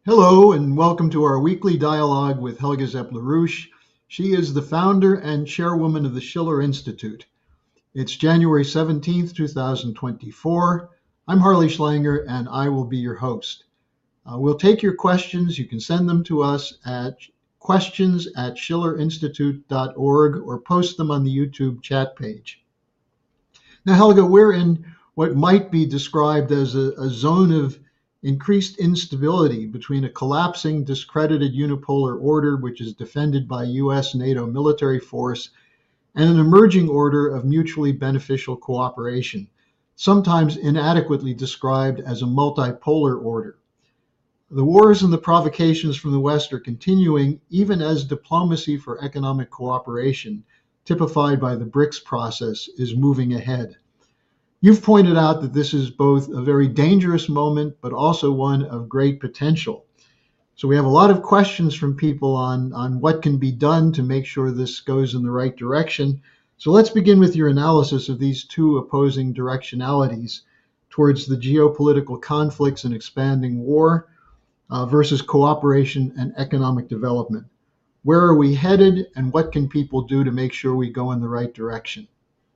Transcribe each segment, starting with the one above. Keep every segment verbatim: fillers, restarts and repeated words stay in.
Hello, and welcome to our weekly dialogue with Helga Zepp-LaRouche. She is the founder and chairwoman of the Schiller Institute. It's January seventeenth, two thousand twenty-four. I'm Harley Schlanger, and I will be your host. Uh, we'll take your questions. You can send them to us at questions at schiller institute dot org or post them on the YouTube chat page. Now, Helga, we're in what might be described as a, a zone of increased instability between a collapsing, discredited unipolar order, which is defended by U S NATO military force, and an emerging order of mutually beneficial cooperation, sometimes inadequately described as a multipolar order. The wars and the provocations from the West are continuing, even as diplomacy for economic cooperation, typified by the BRICS process, is moving ahead. You've pointed out that this is both a very dangerous moment, but also one of great potential. So we have a lot of questions from people on, on what can be done to make sure this goes in the right direction. So let's begin with your analysis of these two opposing directionalities towards the geopolitical conflicts and expanding war uh, versus cooperation and economic development. Where are we headed, and what can people do to make sure we go in the right direction?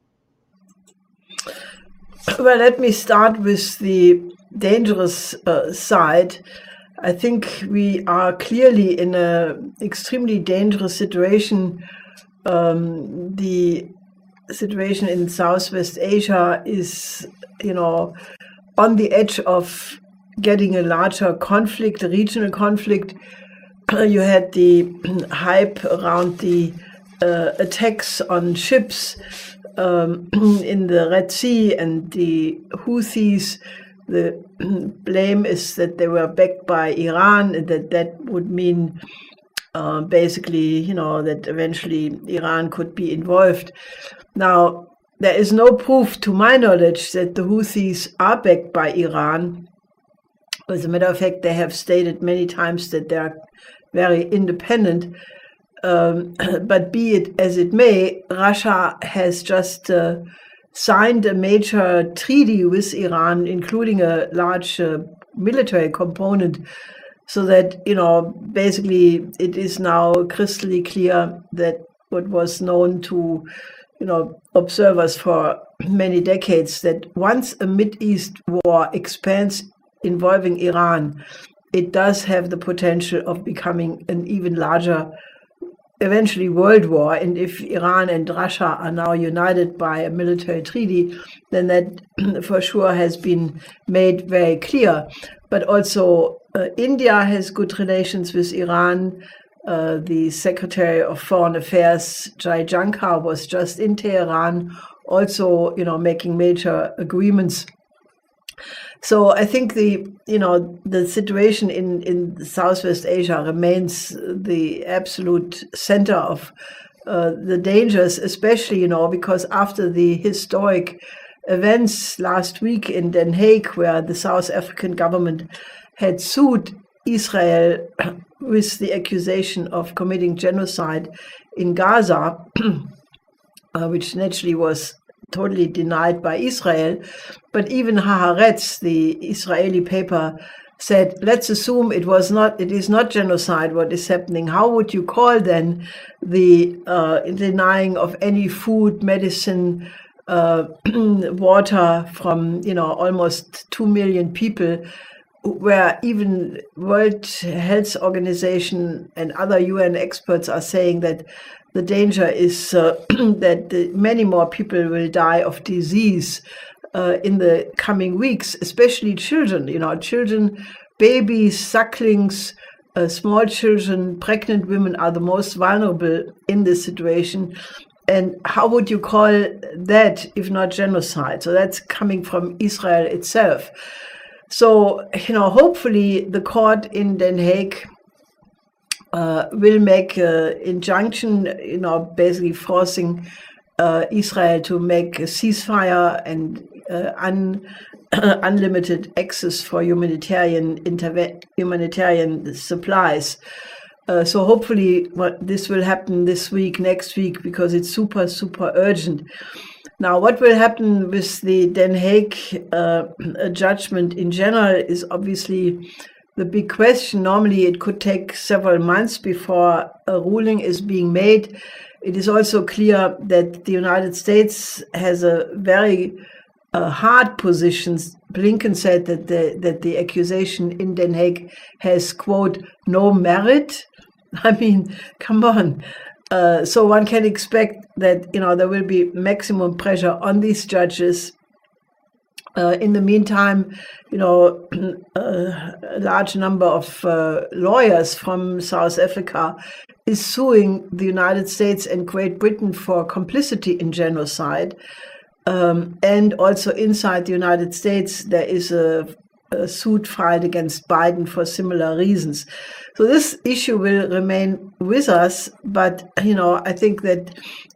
Well, let me start with the dangerous uh, side. I think we are clearly in an extremely dangerous situation. Um, the situation in Southwest Asia is, you know, on the edge of getting a larger conflict, a regional conflict. You had the hype around the uh, attacks on ships Um, in the Red Sea, and the Houthis, the blame is that they were backed by Iran, and that that would mean uh, basically, you know, that eventually Iran could be involved. Now, there is no proof, to my knowledge, that the Houthis are backed by Iran. As a matter of fact, they have stated many times that they are very independent. Um, but be it as it may, Russia has just uh, signed a major treaty with Iran, including a large uh, military component, so that, you know, basically it is now crystal clear that what was known to, you know, observers for many decades, that once a Mideast war expands involving Iran, it does have the potential of becoming an even larger, eventually world war. And if Iran and Russia are now united by a military treaty, then that for sure has been made very clear. But also uh, India has good relations with Iran. Uh, the Secretary of Foreign Affairs, Jai Shankar, was just in Tehran, also, you know, making major agreements. So I think the, you know, the situation in, in Southwest Asia remains the absolute center of uh, the dangers, especially, you know, because after the historic events last week in Den Haag, where the South African government had sued Israel with the accusation of committing genocide in Gaza, uh, which naturally was totally denied by Israel. But even Haaretz, the Israeli paper, said, let's assume it was not, it is not genocide what is happening. How would you call then the uh, denying of any food, medicine, uh, water from, you know, almost two million people, where even World Health Organization and other U N experts are saying that the danger is uh, that the, many more people will die of disease uh, in the coming weeks, especially children, you know, children, babies, sucklings, uh, small children, pregnant women are the most vulnerable in this situation. And how would you call that if not genocide? So that's coming from Israel itself. So, you know, hopefully the court in Den Haag uh, will make an injunction, you know, basically forcing uh, Israel to make a ceasefire and uh, un, unlimited access for humanitarian interve- humanitarian supplies. Uh, so hopefully what this will happen this week, next week, because it's super, super urgent. Now, what will happen with the Den Haag uh, judgment in general is obviously the big question. Normally, it could take several months before a ruling is being made. It is also clear that the United States has a very uh, hard position. Blinken said that the, that the accusation in Den Haag has, quote, no merit. I mean, come on. Uh, so one can expect that, you know, there will be maximum pressure on these judges. Uh, in the meantime, you know, uh, a large number of uh, lawyers from South Africa is suing the United States and Great Britain for complicity in genocide. Um, and also inside the United States, there is a, a suit filed against Biden for similar reasons. So this issue will remain with us, but, you know, I think that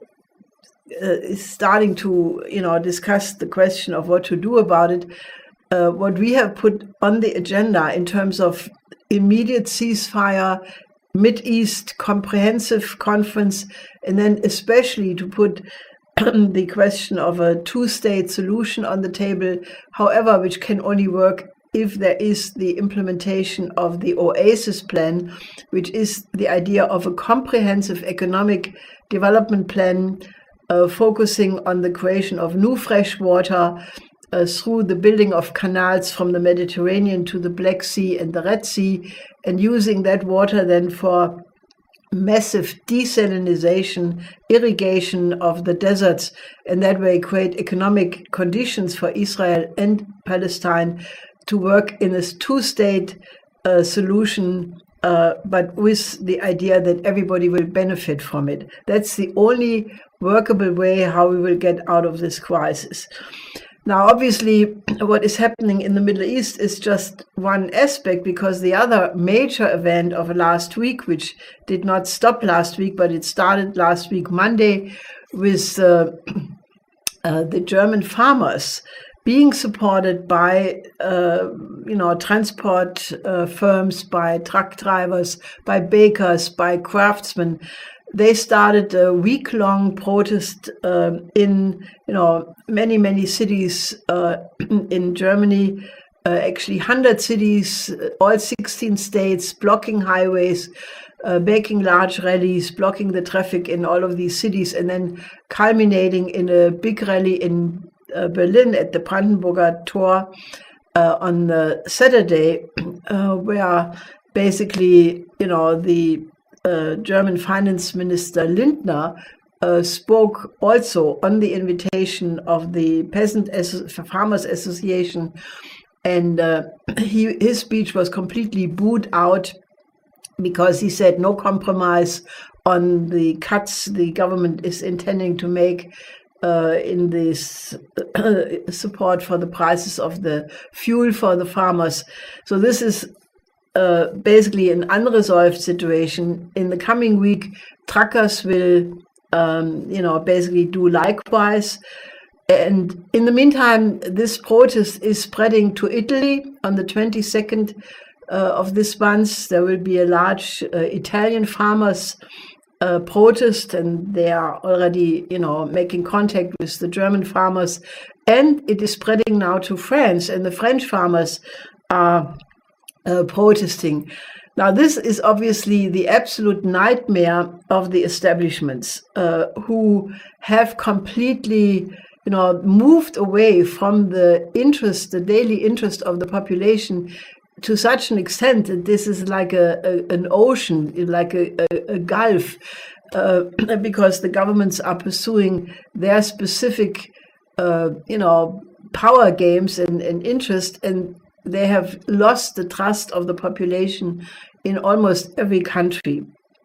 uh, is starting to, you know, discuss the question of what to do about it. Uh, what we have put on the agenda in terms of immediate ceasefire, Mideast comprehensive conference, and then especially to put the question of a two-state solution on the table, however, which can only work if there is the implementation of the OASIS plan, which is the idea of a comprehensive economic development plan uh, focusing on the creation of new fresh water uh, through the building of canals from the Mediterranean to the Black Sea and the Red Sea, and using that water then for massive desalination, irrigation of the deserts, and that way create economic conditions for Israel and Palestine to work in a two-state uh, solution, uh, but with the idea that everybody will benefit from it. That's the only workable way how we will get out of this crisis. Now, obviously, what is happening in the Middle East is just one aspect, because the other major event of last week, which did not stop last week, but it started last week, Monday, with uh, uh, the German farmers being supported by, uh, you know, transport uh, firms, by truck drivers, by bakers, by craftsmen. They started a week-long protest uh, in, you know, many, many cities uh, in Germany, uh, actually one hundred cities, all sixteen states, blocking highways, uh, making large rallies, blocking the traffic in all of these cities, and then culminating in a big rally in uh, Berlin at the Brandenburger Tor uh, on the Saturday, uh, where basically, you know, the Uh, German Finance Minister Lindner uh, spoke also on the invitation of the Peasant As- Farmers Association, and uh, he, his speech was completely booed out because he said no compromise on the cuts the government is intending to make uh, in this uh, support for the prices of the fuel for the farmers. So this is Uh, basically an unresolved situation. In the coming week, truckers will, um, you know, basically do likewise. And in the meantime, this protest is spreading to Italy. On the twenty-second uh, of this month, there will be a large uh, Italian farmers uh, protest, and they are already, you know, making contact with the German farmers. And it is spreading now to France, and the French farmers are uh, protesting. Now, this is obviously the absolute nightmare of the establishments uh, who have completely, you know, moved away from the interest, the daily interest of the population to such an extent that this is like a, a an ocean, like a, a, a gulf, uh, because the governments are pursuing their specific, uh, you know, power games and, and interest, and they have lost the trust of the population in almost every country.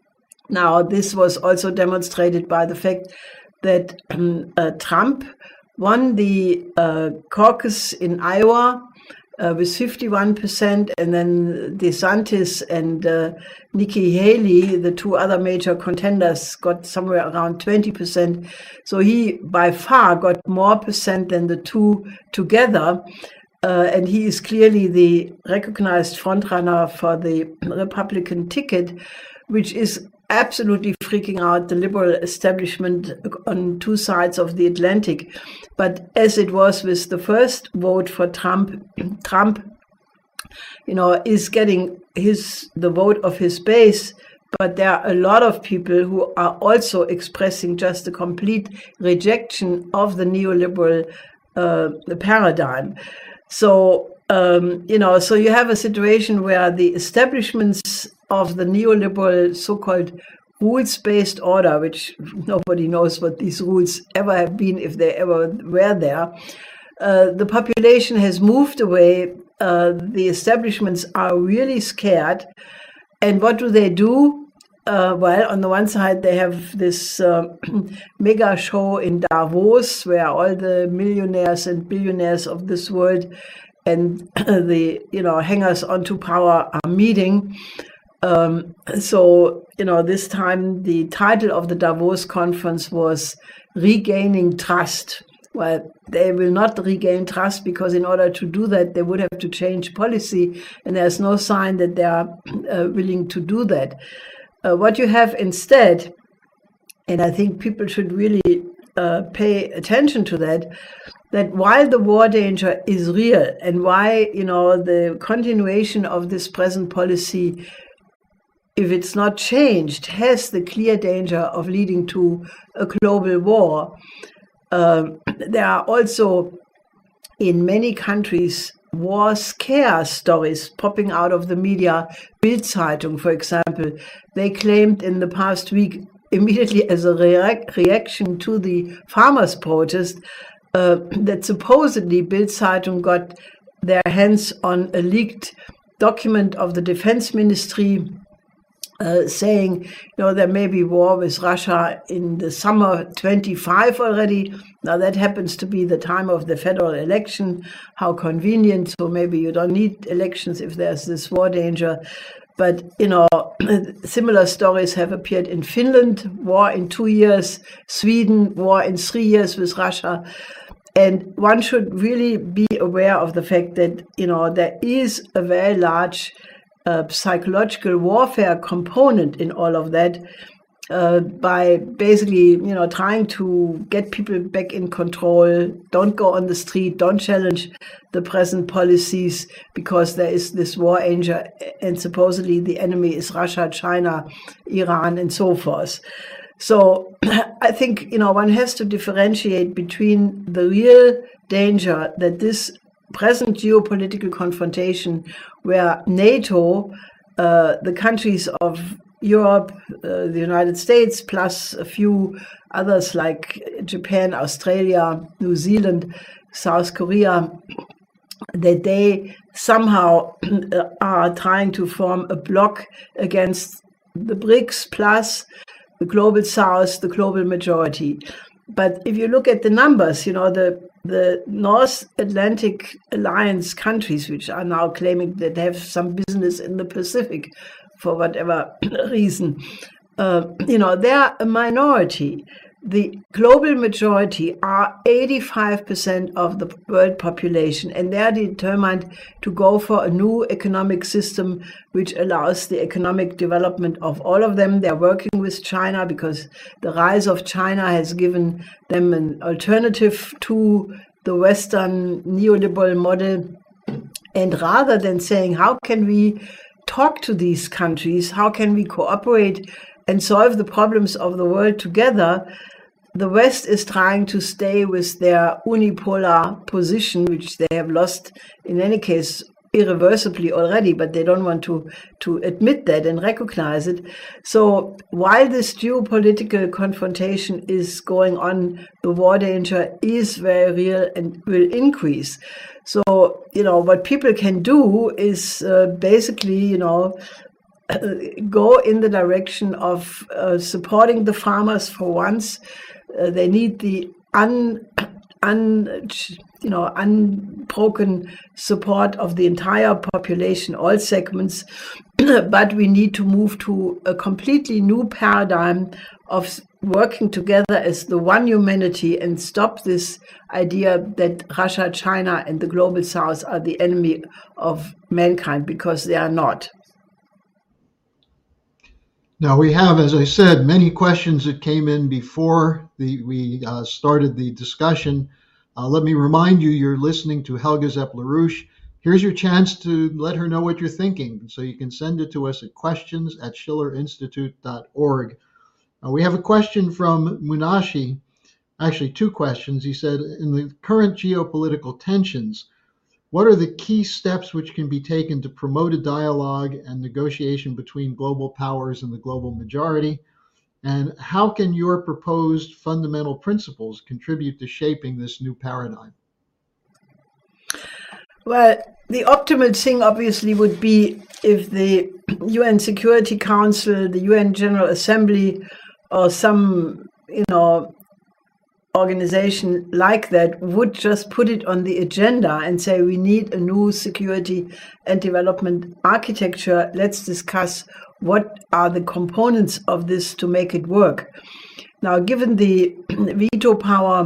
Now, this was also demonstrated by the fact that um, uh, Trump won the uh, caucus in Iowa uh, with fifty-one percent, and then DeSantis and uh, Nikki Haley, the two other major contenders, got somewhere around twenty percent. So he by far got more percent than the two together. Uh, and he is clearly the recognized frontrunner for the Republican ticket, which is absolutely freaking out the liberal establishment on two sides of the Atlantic. But as it was with the first vote for Trump, Trump you know, is getting his the vote of his base. But there are a lot of people who are also expressing just a complete rejection of the neoliberal uh, paradigm. So, um, you know, so you have a situation where the establishments of the neoliberal so-called rules-based order, which nobody knows what these rules ever have been, if they ever were there, uh, the population has moved away. Uh, the establishments are really scared. And what do they do? Uh, well, on the one side, they have this uh, mega show in Davos, where all the millionaires and billionaires of this world and the, you know, hangers onto power are meeting. Um, so, you know, this time the title of the Davos conference was Regaining Trust. Well, they will not regain trust, because in order to do that, they would have to change policy, and there's no sign that they are uh, willing to do that. Uh, what you have instead, and I think people should really uh, pay attention to that, that while the war danger is real, and why, you know, the continuation of this present policy, if it's not changed, has the clear danger of leading to a global war. Uh, there are also, in many countries, war scare stories popping out of the media. Bild Zeitung, for example, they claimed in the past week, immediately as a reac- reaction to the farmers' protest, uh, that supposedly Bild Zeitung got their hands on a leaked document of the defense ministry, Uh, saying, you know, there may be war with Russia in the summer twenty-five already. Now that happens to be the time of the federal election. How convenient. So maybe you don't need elections if there's this war danger. But, you know, similar stories have appeared in Finland, war in two years, Sweden, war in three years with Russia. And one should really be aware of the fact that, you know, there is a very large Uh, psychological warfare component in all of that, uh, by basically, you know, trying to get people back in control. Don't go on the street, don't challenge the present policies, because there is this war danger, and supposedly the enemy is Russia, China, Iran, and so forth. So I think, you know, one has to differentiate between the real danger that this present geopolitical confrontation, where NATO, uh, the countries of Europe, uh, the United States, plus a few others like Japan, Australia, New Zealand, South Korea, that they somehow are trying to form a bloc against the BRICS plus the global South, the global majority. But if you look at the numbers, you know, the the North Atlantic Alliance countries, which are now claiming that they have some business in the Pacific for whatever reason, uh, you know, they're a minority. The global majority are eighty-five percent of the world population, and they are determined to go for a new economic system which allows the economic development of all of them. They're working with China because the rise of China has given them an alternative to the Western neoliberal model. And rather than saying, how can we talk to these countries, how can we cooperate and solve the problems of the world together, the West is trying to stay with their unipolar position, which they have lost in any case irreversibly already, but they don't want to, to admit that and recognize it. So while this geopolitical confrontation is going on, the war danger is very real and will increase. So, you know, what people can do is uh, basically, you know, go in the direction of uh, supporting the farmers for once. Uh, they need the un, un, you know, unbroken support of the entire population, all segments. But we need to move to a completely new paradigm of working together as the one humanity and stop this idea that Russia, China, and the global South are the enemy of mankind, because they are not. Now, we have, as I said, many questions that came in before the, we uh, started the discussion. Uh, let me remind you, you're listening to Helga Zepp-LaRouche, here's your chance to let her know what you're thinking. So you can send it to us at questions at schiller institute dot org. Uh, we have a question from Munashi, actually two questions. He said, in the current geopolitical tensions, what are the key steps which can be taken to promote a dialogue and negotiation between global powers and the global majority? And how can your proposed fundamental principles contribute to shaping this new paradigm? Well, the optimal thing obviously would be if the U N Security Council, the U N General Assembly, or some, you know, organization like that would just put it on the agenda and say we need a new security and development architecture. Let's discuss what are the components of this to make it work. Now, given the veto power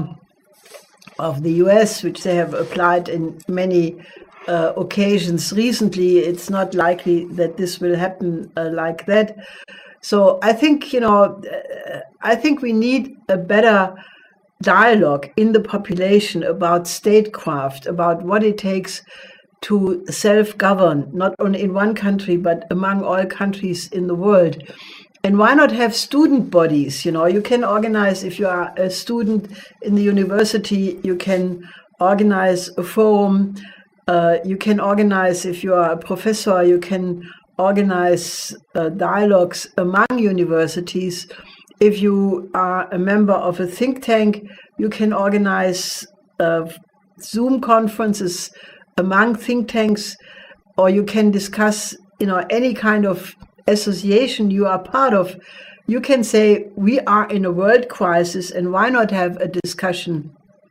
of the U S, which they have applied in many uh, occasions recently, it's not likely that this will happen uh, like that. So I think, you know, I think we need a better dialogue in the population about statecraft, about what it takes to self-govern, not only in one country, but among all countries in the world. And why not have student bodies? You know, you can organize, if you are a student in the university, you can organize a forum. Uh, you can organize, if you are a professor, you can organize uh, dialogues among universities. If you are a member of a think tank, you can organize uh, Zoom conferences among think tanks, or you can discuss, you know, any kind of association you are part of. You can say, we are in a world crisis, and why not have a discussion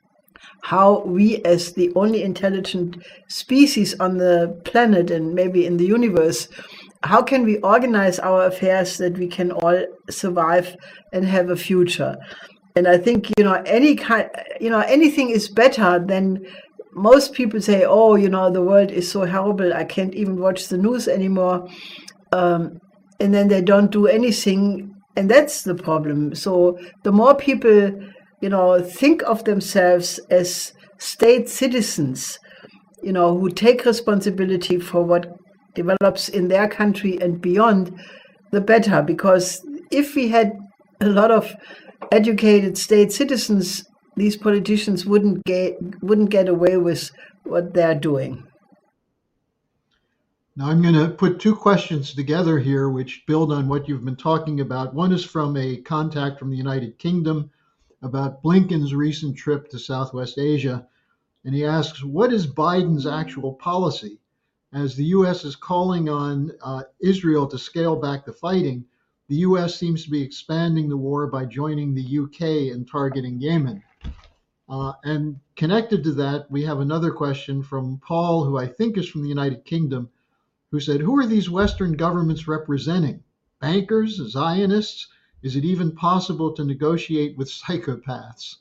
how we, as the only intelligent species on the planet and maybe in the universe, how can we organize our affairs that we can all survive and have a future? And I think, you know, any kind, you know, anything is better than most people say, oh, you know, the world is so horrible, I can't even watch the news anymore. Um, and then they don't do anything. And that's the problem. So the more people, you know, think of themselves as state citizens, you know, who take responsibility for what develops in their country and beyond, the better. Because if we had a lot of educated state citizens, these politicians wouldn't get wouldn't get away with what they're doing. Now I'm going to put two questions together here which build on what you've been talking about. One is from a contact from the United Kingdom about Blinken's recent trip to Southwest Asia. And he asks, what is Biden's actual policy? As the U S is calling on uh, Israel to scale back the fighting, the U S seems to be expanding the war by joining the U K in targeting Yemen. Uh, and connected to that, we have another question from Paul, who I think is from the United Kingdom, who said, who are these Western governments representing? Bankers, Zionists? Is it even possible to negotiate with psychopaths?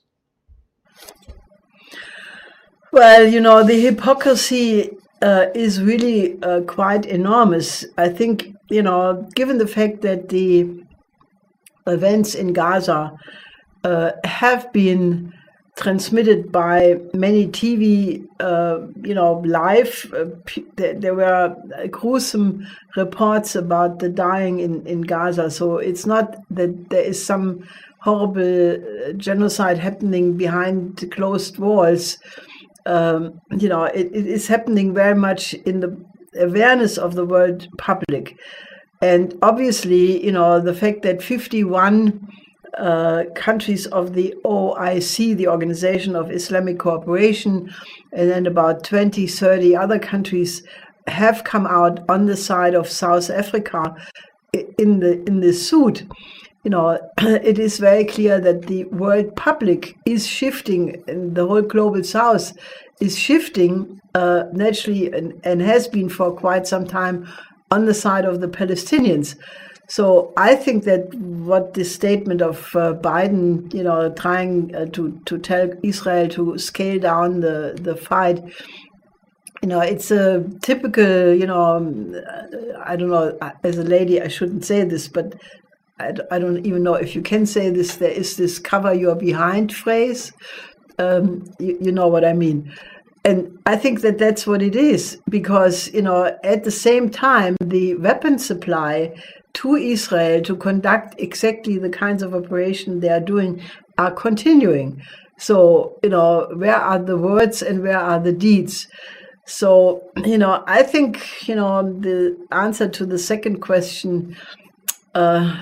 Well, you know, the hypocrisy uh, is really uh, quite enormous. I think, you know, given the fact that the events in Gaza uh, have been transmitted by many T V, uh, you know, live. Uh, there, there were gruesome reports about the dying in, in Gaza. So it's not that there is some horrible genocide happening behind closed walls. Um, you know, it, it is happening very much in the awareness of the world public. And obviously, you know, the fact that fifty-one Uh, countries of the O I C, the Organization of Islamic Cooperation, and then about twenty, thirty other countries have come out on the side of South Africa in the in the suit. You know, it is very clear that the world public is shifting, and the whole global South is shifting uh, naturally, and, and has been for quite some time, on the side of the Palestinians. So I think that what this statement of uh, Biden, you know, trying uh, to, to tell Israel to scale down the, the fight, you know, it's a typical, you know, I don't know, as a lady, I shouldn't say this, but I, I don't even know if you can say this. There is this cover your behind phrase. Um, you, you know what I mean. and I think that that's what it is, because, you know, at the same time, the weapon supply to Israel to conduct exactly the kinds of operation they are doing are continuing. So, you know, where are the words and where are the deeds? So, you know, I think, you know, the answer to the second question, uh,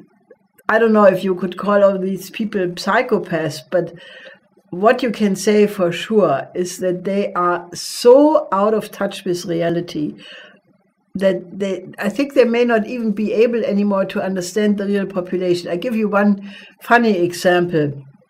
I don't know if you could call all these people psychopaths, but what you can say for sure is that they are so out of touch with reality that they, I think they may not even be able anymore to understand the real population. I give you one funny example.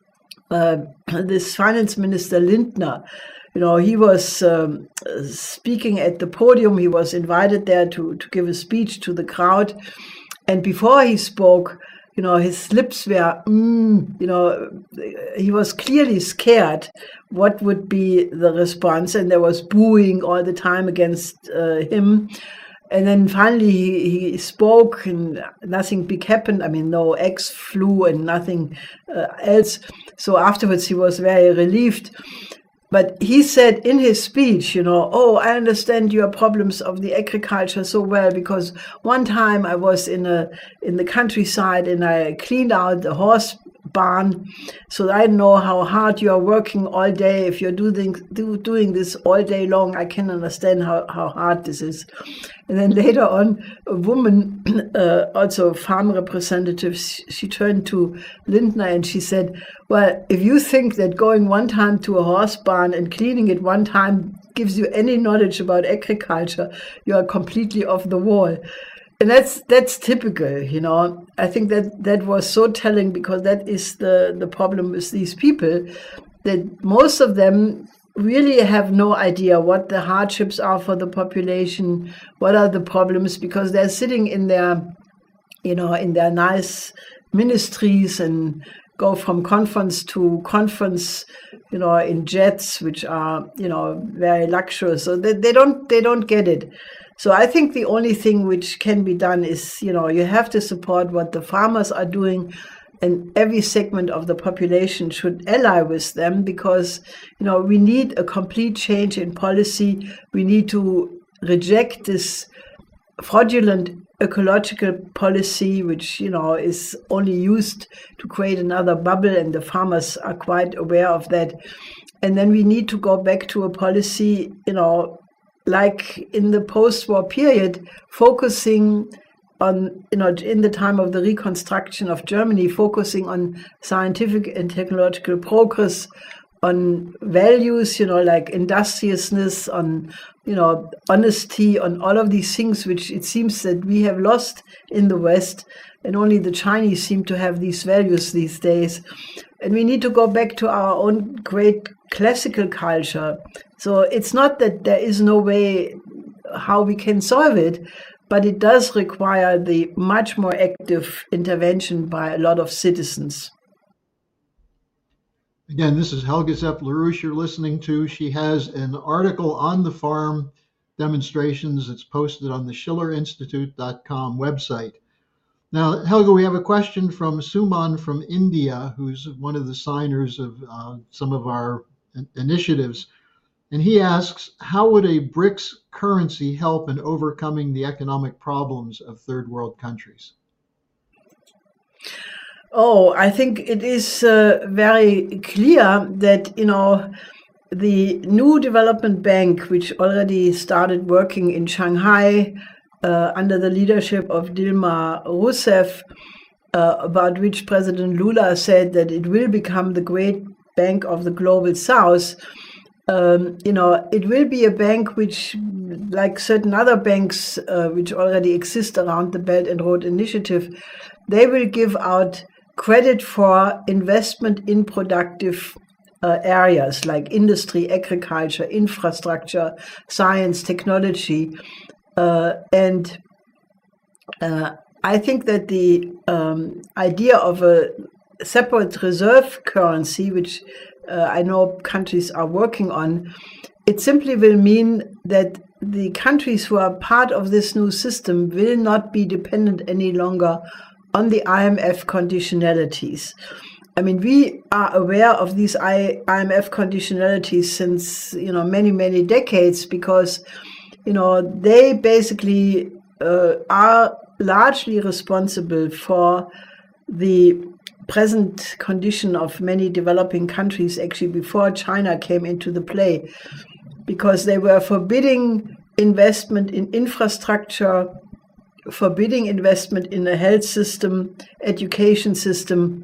Uh, this finance minister Lindner, you know, he was um, speaking at the podium. He was invited there to, to give a speech to the crowd. And before he spoke, you know, his lips were, mm, you know, he was clearly scared what would be the response. And there was booing all the time against uh, him. And then finally he, he spoke and nothing big happened. I mean, no eggs flew and nothing uh, else. So afterwards he was very relieved. But he said in his speech, you know, oh, I understand your problems of the agriculture so well, because one time I was in a in the countryside and I cleaned out the horse barn, so I know how hard you are working all day. If you're doing do, doing this all day long, I can understand how, how hard this is. And then later on, a woman, uh, also a farm representative, she turned to Lindner and she said, well, if you think that going one time to a horse barn and cleaning it one time gives you any knowledge about agriculture, you are completely off the wall. And that's that's typical, you know. I think that that was so telling, because that is the, the problem with these people, that most of them really have no idea what the hardships are for the population, what are the problems, because they're sitting in their, you know, in their nice ministries and go from conference to conference, you know, in jets, which are, you know, very luxurious. So they, they don't they don't get it. So I think the only thing which can be done is, you know, you have to support what the farmers are doing, and every segment of the population should ally with them, because, you know, we need a complete change in policy. We need to reject this fraudulent ecological policy, which, you know, is only used to create another bubble, and the farmers are quite aware of that. And then we need to go back to a policy, you know, like in the post-war period, focusing on, you know, in the time of the reconstruction of Germany, focusing on scientific and technological progress, on values, you know, like industriousness, on, you know, honesty, on all of these things, which it seems that we have lost in the West, and only the Chinese seem to have these values these days. And we need to go back to our own great classical culture. So it's not that there is no way how we can solve it, but it does require the much more active intervention by a lot of citizens. Again, this is Helga Zepp-LaRouche you're listening to. She has an article on the farm demonstrations that's posted on the schiller institute dot com website. Now, Helga, we have a question from Suman from India, who's one of the signers of uh, some of our initiatives. And he asks, how would a BRICS currency help in overcoming the economic problems of third world countries? Oh, I think it is uh, very clear that, you know, the new development bank, which already started working in Shanghai uh, under the leadership of Dilma Rousseff, uh, about which President Lula said that it will become the great bank of the global South. Um, you know, it will be a bank which, like certain other banks uh, which already exist around the Belt and Road Initiative, they will give out credit for investment in productive uh, areas like industry, agriculture, infrastructure, science, technology. Uh, and uh, I think that the um, idea of a separate reserve currency, which uh, I know countries are working on, it simply will mean that the countries who are part of this new system will not be dependent any longer on the I M F conditionalities. I mean, we are aware of these I M F conditionalities since, you know, many, many decades because, you know, they basically uh, are largely responsible for the present condition of many developing countries, actually before China came into the play, because they were forbidding investment in infrastructure, forbidding investment in a health system, education system,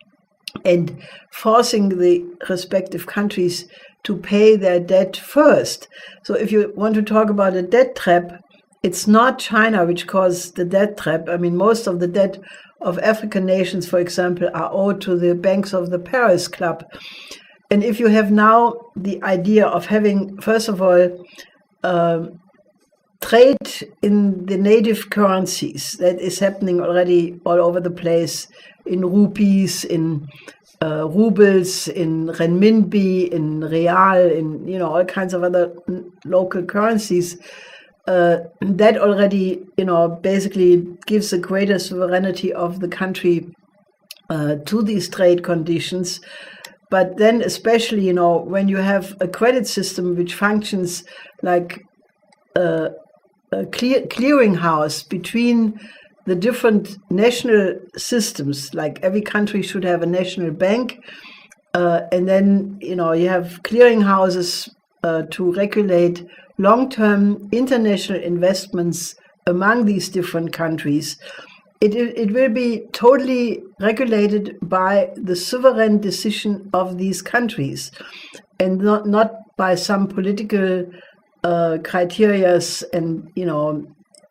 and forcing the respective countries to pay their debt first. So if you want to talk about a debt trap, it's not China which caused the debt trap. I mean, most of the debt of African nations, for example, are owed to the banks of the Paris Club. And if you have now the idea of having, first of all, uh, trade in the native currencies, that is happening already all over the place, in rupees, in uh, rubles, in renminbi, in real, in, you know, all kinds of other local currencies. Uh, that already, you know, basically gives a greater sovereignty of the country uh, to these trade conditions. But then especially, you know, when you have a credit system which functions like a, a clear, clearinghouse between the different national systems, like every country should have a national bank, uh, and then, you know, you have clearinghouses uh, to regulate long-term international investments among these different countries. It, it will be totally regulated by the sovereign decision of these countries and not, not by some political uh, criteria and, you know,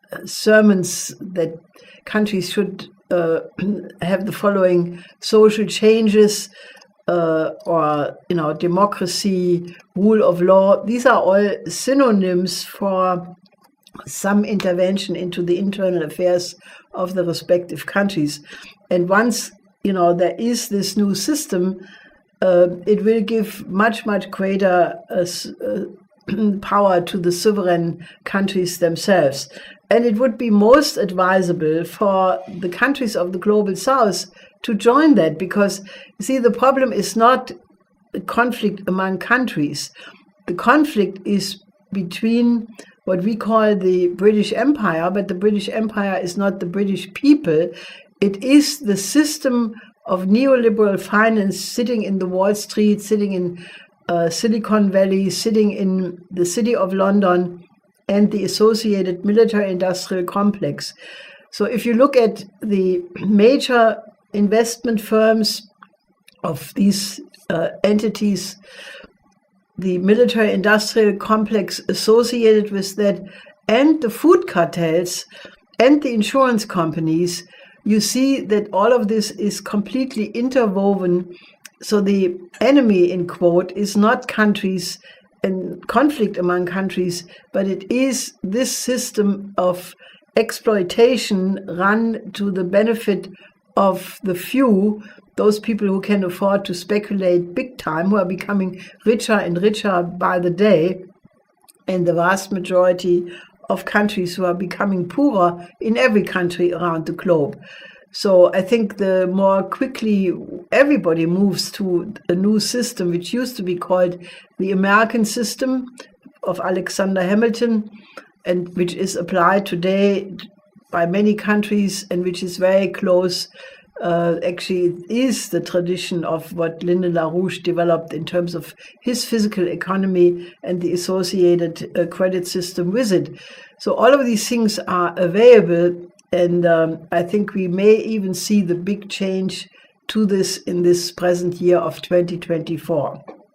sermons that countries should uh, have the following social changes uh, or, you know, democracy, rule of law. These are all synonyms for some intervention into the internal affairs of the respective countries. And once, you know, there is this new system, uh, it will give much, much greater uh, uh, power to the sovereign countries themselves. And it would be most advisable for the countries of the global south to join that, because, you see, the problem is not a conflict among countries. The conflict is between what we call the British Empire, but the British Empire is not the British people. It is the system of neoliberal finance sitting in the Wall Street, sitting in uh, Silicon Valley, sitting in the City of London, and the associated military-industrial complex. So if you look at the major investment firms of these uh, entities, the military-industrial complex associated with that, and the food cartels and the insurance companies, you see that all of this is completely interwoven. So the enemy, in quote, is not countries and conflict among countries, but it is this system of exploitation run to the benefit of the few, those people who can afford to speculate big time, who are becoming richer and richer by the day, and the vast majority of countries who are becoming poorer in every country around the globe. So I think the more quickly everybody moves to a new system, which used to be called the American system of Alexander Hamilton, and which is applied today by many countries, and which is very close, uh, actually is the tradition of what Lyndon LaRouche developed in terms of his physical economy and the associated uh, credit system with it. So all of these things are available, and um, I think we may even see the big change to this in this present year of twenty twenty-four.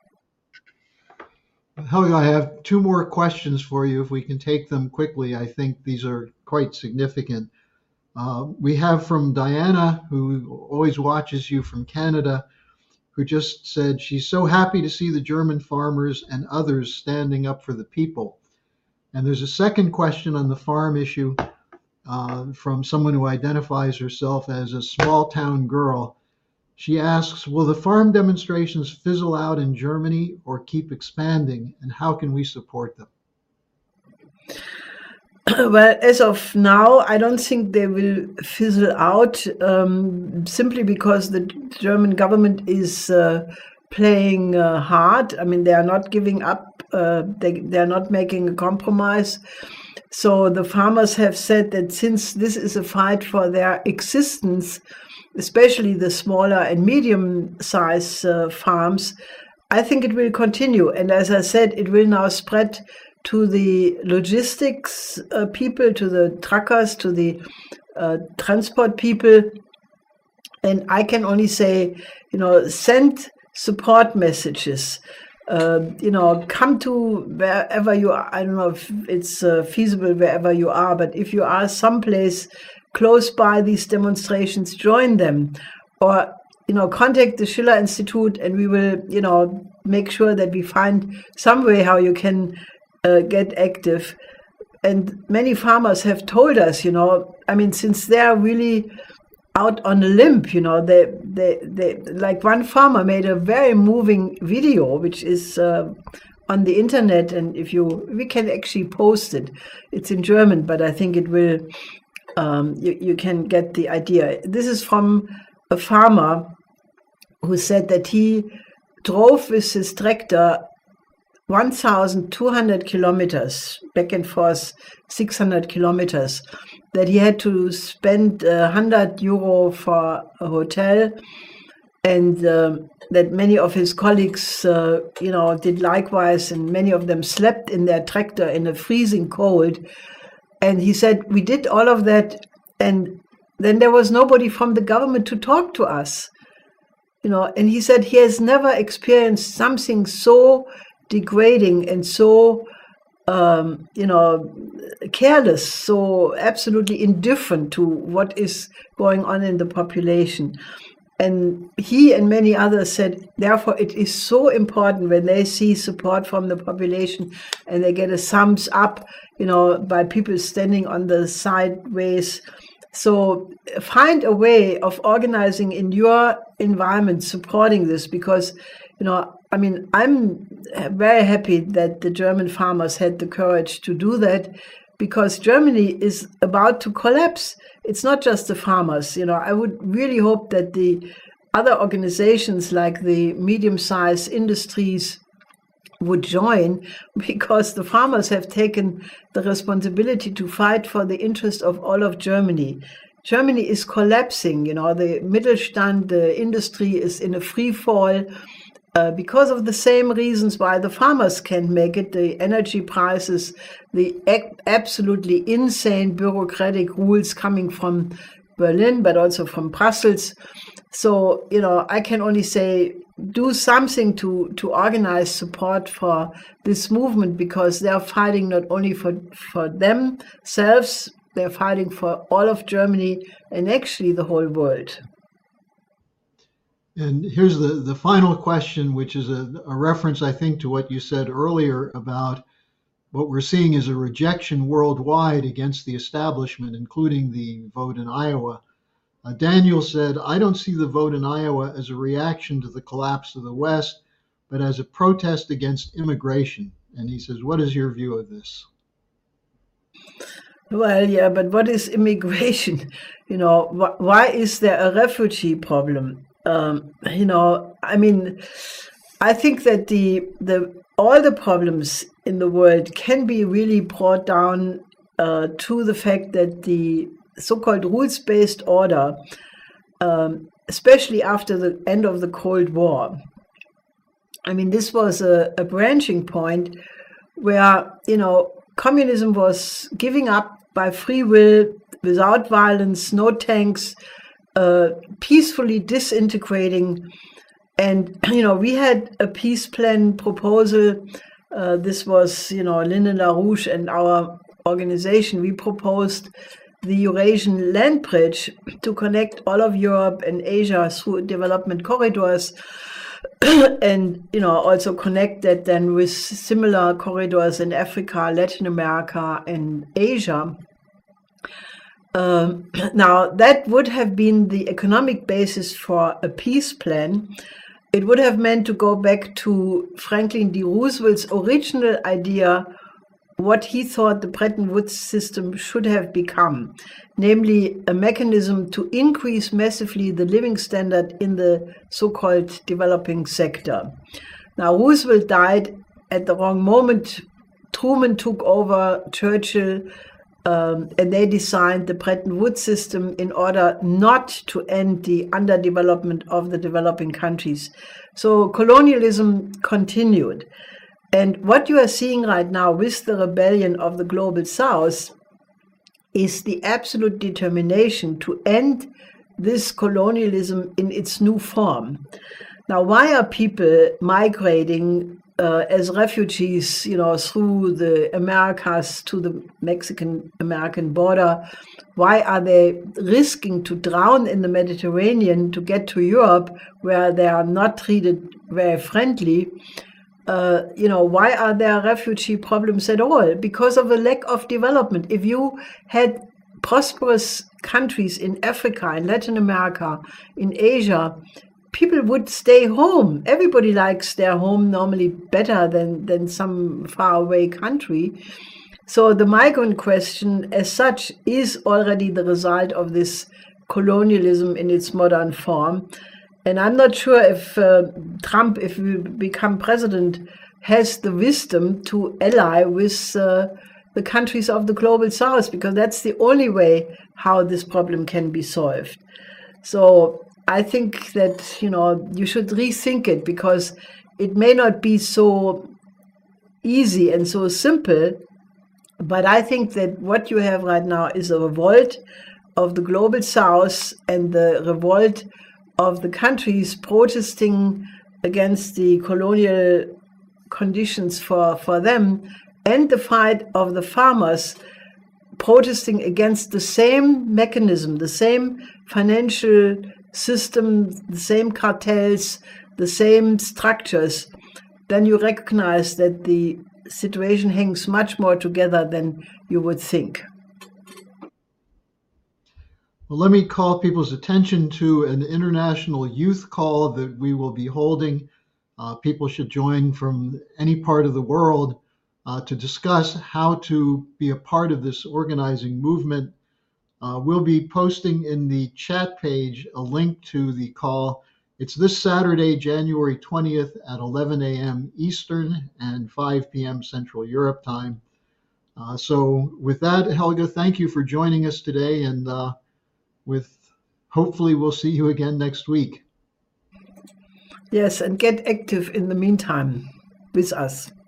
Helga, I have two more questions for you, if we can take them quickly. I think these are quite significant. Uh, we have from Diana, who always watches you from Canada, who just said she's so happy to see the German farmers and others standing up for the people. And there's a second question on the farm issue uh, from someone who identifies herself as a small town girl. She asks, will the farm demonstrations fizzle out in Germany or keep expanding, and how can we support them? Well, as of now, I don't think they will fizzle out, um, simply because the German government is uh, playing uh, hard. I mean, they are not giving up. Uh, they they are not making a compromise. So the farmers have said that since this is a fight for their existence, especially the smaller and medium-sized uh, farms, I think it will continue. And as I said, it will now spread to the logistics uh, people, to the truckers, to the uh, transport people. And I can only say, you know, send support messages. Uh, you know, come to wherever you are. I don't know if it's uh, feasible wherever you are, but if you are someplace close by these demonstrations, join them. Or, you know, contact the Schiller Institute, and we will, you know, make sure that we find some way how you can uh, get active. And many farmers have told us, you know, I mean, since they are really out on a limb, you know, they, they, they, like one farmer made a very moving video, which is uh, on the internet, and if you, we can actually post it. It's in German, but I think it will, um, you, you can get the idea. This is from a farmer who said that he drove with his tractor one thousand two hundred kilometers, back and forth six hundred kilometers, that he had to spend uh, one hundred euro for a hotel, and uh, that many of his colleagues, uh, you know, did likewise, and many of them slept in their tractor in a freezing cold. And he said, we did all of that, and then there was nobody from the government to talk to us, you know. And he said he has never experienced something so degrading and so um, you know, careless, so absolutely indifferent to what is going on in the population. And he and many others said, therefore, it is so important when they see support from the population and they get a thumbs up, you know, by people standing on the sideways. So find a way of organizing in your environment, supporting this, because, you know, I mean, I'm very happy that the German farmers had the courage to do that, because Germany is about to collapse. It's not just the farmers. You know, I would really hope that the other organizations like the medium-sized industries would join, because the farmers have taken the responsibility to fight for the interest of all of Germany. Germany is collapsing. You know, the Mittelstand, the industry is in a free fall. Uh, because of the same reasons why the farmers can't make it, the energy prices, the ac- absolutely insane bureaucratic rules coming from Berlin, but also from Brussels. So, you know, I can only say, do something to, to organize support for this movement, because they're fighting not only for, for themselves, they're fighting for all of Germany and actually the whole world. And here's the, the final question, which is a, a reference, I think, to what you said earlier about what we're seeing is a rejection worldwide against the establishment, including the vote in Iowa. Uh, Daniel said, I don't see the vote in Iowa as a reaction to the collapse of the West, but as a protest against immigration. And he says, what is your view of this? Well, yeah, but what is immigration? You know, wh- why is there a refugee problem? Um, you know, I mean, I think that the the all the problems in the world can be really brought down uh, to the fact that the so-called rules-based order, um, especially after the end of the Cold War, I mean, this was a, a branching point where, you know, communism was giving up by free will, without violence, no tanks, Uh, peacefully disintegrating. And, you know, we had a peace plan proposal. Uh, this was, you know, Lyndon LaRouche and our organization. We proposed the Eurasian land bridge to connect all of Europe and Asia through development corridors, and, you know, also connect that then with similar corridors in Africa, Latin America, and Asia. Um, now, that would have been the economic basis for a peace plan. It would have meant to go back to Franklin D. Roosevelt's original idea what he thought the Bretton Woods system should have become, namely a mechanism to increase massively the living standard in the so-called developing sector. Now, Roosevelt died at the wrong moment. Truman took over, Churchill, um, and they designed the Bretton Woods system in order not to end the underdevelopment of the developing countries. So colonialism continued. And what you are seeing right now with the rebellion of the Global South is the absolute determination to end this colonialism in its new form. Now, why are people migrating uh, as refugees, you know, through the Americas to the Mexican-American border? Why are they risking to drown in the Mediterranean to get to Europe, where they are not treated very friendly? Uh, you know, why are there refugee problems at all? Because of a lack of development. If you had prosperous countries in Africa, in Latin America, in Asia, people would stay home. Everybody likes their home normally better than, than some faraway country. So the migrant question as such is already the result of this colonialism in its modern form. And I'm not sure if uh, Trump, if he become president, has the wisdom to ally with uh, the countries of the Global South, because that's the only way how this problem can be solved. So I think that, you know, you should rethink it, because it may not be so easy and so simple, but I think that what you have right now is a revolt of the Global South and the revolt of the countries protesting against the colonial conditions for, for them, and the fight of the farmers protesting against the same mechanism, the same financial system, the same cartels, the same structures. Then you recognize that the situation hangs much more together than you would think. Well, let me call people's attention to an international youth call that we will be holding. Uh, people should join from any part of the world uh, to discuss how to be a part of this organizing movement. Uh, we'll be posting in the chat page a link to the call. It's this Saturday, January twentieth at eleven a.m. Eastern and five p.m. Central Europe time. Uh, so with that, Helga, thank you for joining us today, and uh, with hopefully we'll see you again next week. Yes, and get active in the meantime with us.